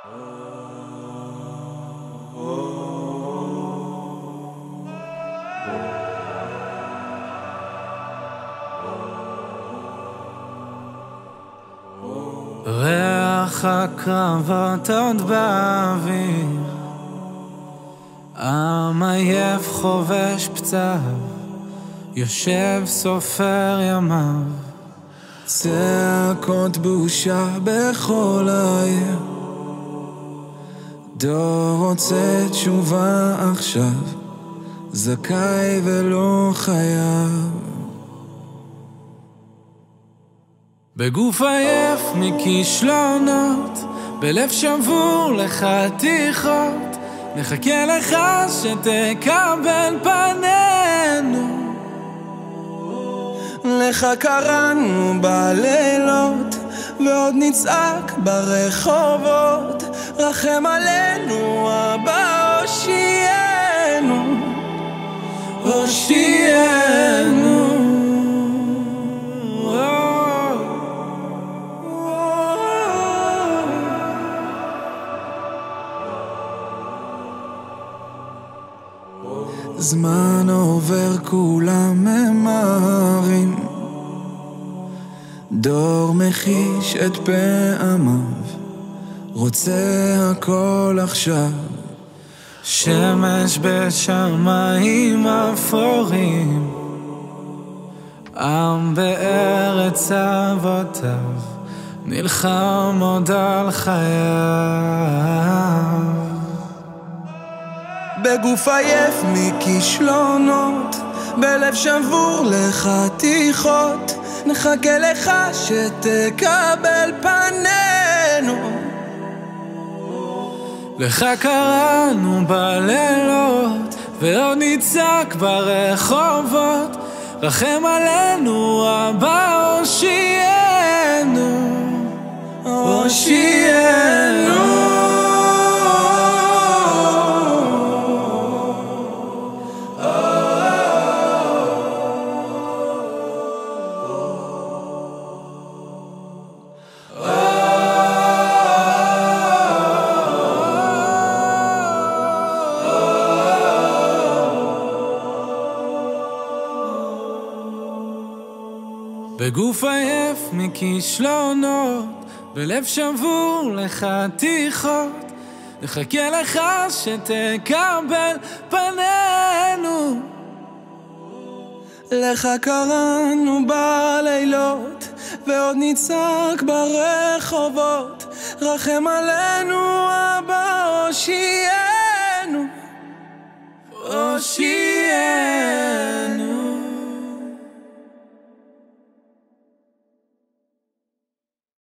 ריח הקרבות עוד באוויר, עם עייף חובש פצעיו, יושב סופר ימיו. צעקות בושה בכל העיר, דור רוצה תשובה עכשיו, זכאי ולא חייב. בגוף עייף מכישלונות, בלב שבור לחתיכות, נחכה לך שתקבל פנינו. לך קראנו בלילות, ועוד נצעק ברחובות, רחם עלינו אבא הושיענו, הושיענו. זמן עובר כולם ממהרים, דור מחיש את פעמיו, רוצה הכל עכשיו. שמש בשמיים אפורים, עם בארץ אבותיו, נלחם עוד על חייו. בגוף עייף מכישלונות, בלב שבור לחתיכות, נחכה לך שתקבל פנינו. לך קראנו בלילות, ועוד נצעק ברחובות, רחם עלינו אבא הושיענו, הושיענו. בגוף עייף מכישלונות, בלב שבור לחתיכות, נחכה לך שתקבל פנינו. לך קראנו בלילות, ועוד נצעק ברחובות, רחם עלינו אבא הושיענו.